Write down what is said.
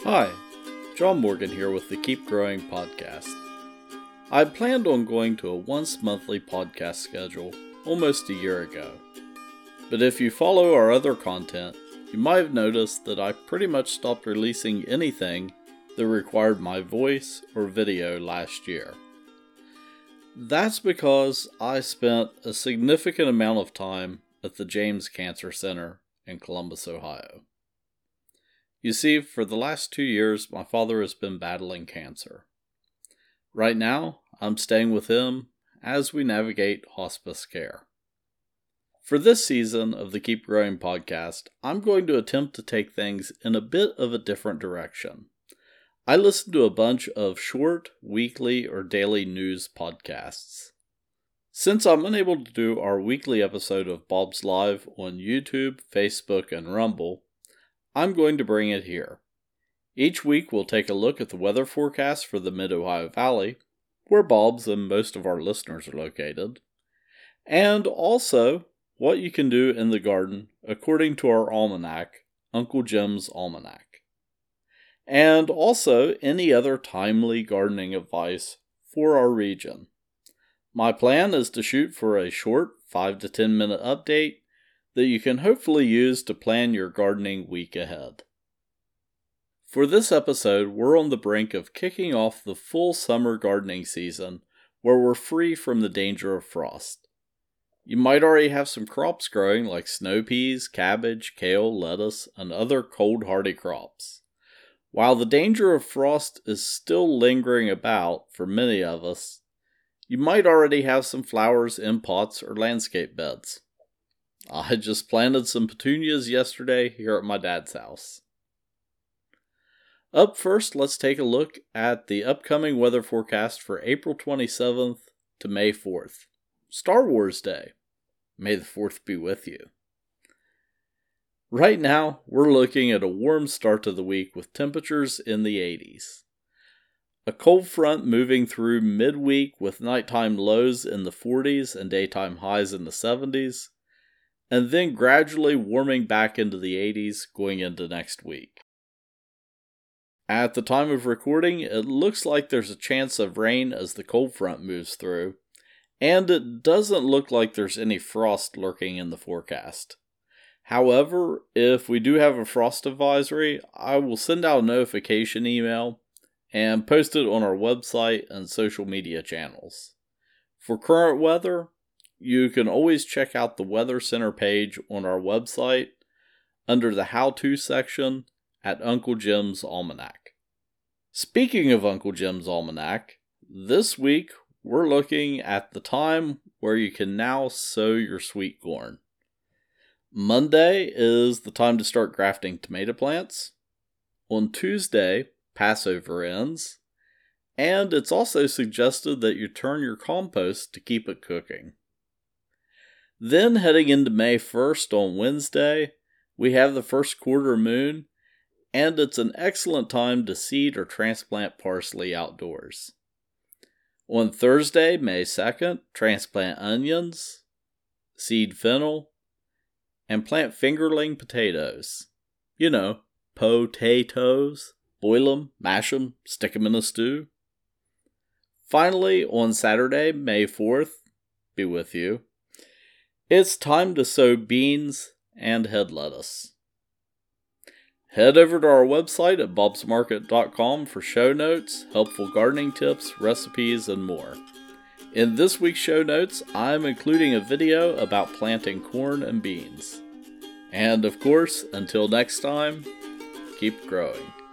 Hi, John Morgan here with the Keep Growing podcast. I had planned on going to a once-monthly podcast schedule almost a year ago. But if you follow our other content, you might have noticed that I pretty much stopped releasing anything that required my voice or video last year. That's because I spent a significant amount of time at the James Cancer Center in Columbus, Ohio. You see, for the last 2 years, my father has been battling cancer. Right now, I'm staying with him as we navigate hospice care. For this season of the Keep Growing podcast, I'm going to attempt to take things in a bit of a different direction. I listen to a bunch of short, weekly, or daily news podcasts. Since I'm unable to do our weekly episode of Bob's Live on YouTube, Facebook, and Rumble, I'm going to bring it here. Each week we'll take a look at the weather forecast for the Mid-Ohio Valley, where Bob's and most of our listeners are located, and also what you can do in the garden according to our almanac, Uncle Jim's Almanac, and also any other timely gardening advice for our region. My plan is to shoot for a short 5 to 10 minute update that you can hopefully use to plan your gardening week ahead. For this episode, we're on the brink of kicking off the full summer gardening season where we're free from the danger of frost. You might already have some crops growing like snow peas, cabbage, kale, lettuce, and other cold-hardy crops. While the danger of frost is still lingering about for many of us, you might already have some flowers in pots or landscape beds. I just planted some petunias yesterday here at my dad's house. Up first, let's take a look at the upcoming weather forecast for April 27th to May 4th, Star Wars Day. May the 4th be with you. Right now, we're looking at a warm start to the week with temperatures in the 80s. A cold front moving through midweek with nighttime lows in the 40s and daytime highs in the 70s, and then gradually warming back into the 80s going into next week. At the time of recording, it looks like there's a chance of rain as the cold front moves through, and it doesn't look like there's any frost lurking in the forecast. However, if we do have a frost advisory, I will send out a notification email and post it on our website and social media channels. For current weather, you can always check out the Weather Center page on our website under the How To section at Uncle Jim's Almanac. Speaking of Uncle Jim's Almanac, this week we're looking at the time where you can now sow your sweet corn. Monday is the time to start grafting tomato plants. On Tuesday, Passover ends, and it's also suggested that you turn your compost to keep it cooking. Then heading into May 1st on Wednesday, we have the first quarter moon, and it's an excellent time to seed or transplant parsley outdoors. On Thursday, May 2nd, transplant onions, seed fennel, and plant fingerling potatoes. You know, potatoes. Boil them, mash them, stick them in a stew. Finally, on Saturday, May 4th, be with you, it's time to sow beans and head lettuce. Head over to our website at bobsmarket.com for show notes, helpful gardening tips, recipes, and more. In this week's show notes, I'm including a video about planting corn and beans. And of course, until next time, keep growing.